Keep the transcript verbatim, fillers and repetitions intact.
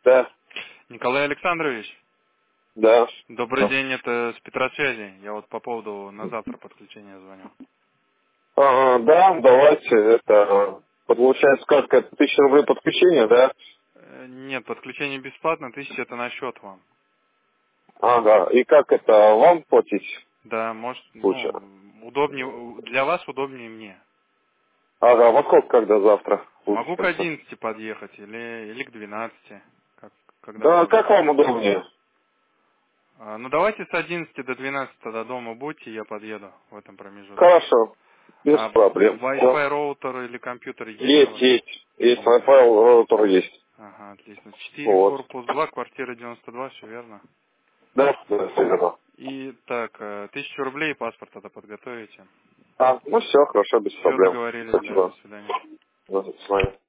Да, Николай Александрович, да. добрый Ну. день, это с Петросвязи. Я вот по поводу на завтра подключения звоню. Ага, да, давайте, это, получается, как, это тысяча рублей подключения, да? Э, Нет, подключение бесплатно, тысяча это на счет вам. Ага, и как это, вам платить Да, может, лучше? ну, удобнее, для вас удобнее мне. Ага, во сколько, когда завтра Могу к получается? одиннадцати подъехать или, или к двенадцати, как, когда Да, удобно. как вам удобнее? А, ну давайте с одиннадцати до двенадцати до дома будьте, я подъеду в этом промежутке. Хорошо, без А проблем. Всё. Wi-Fi роутер или компьютер есть у Есть, вас? есть, есть, Wi-Fi роутер есть. Ага, отлично. четыре, Вот. корпус два, квартира девяносто два, все верно. Да, да, всё верно. И так, э, тысячу рублей, паспорт это подготовите. А, ну все, хорошо, без Все, проблем. договорились, да, до Спасибо. свидания. До свидания.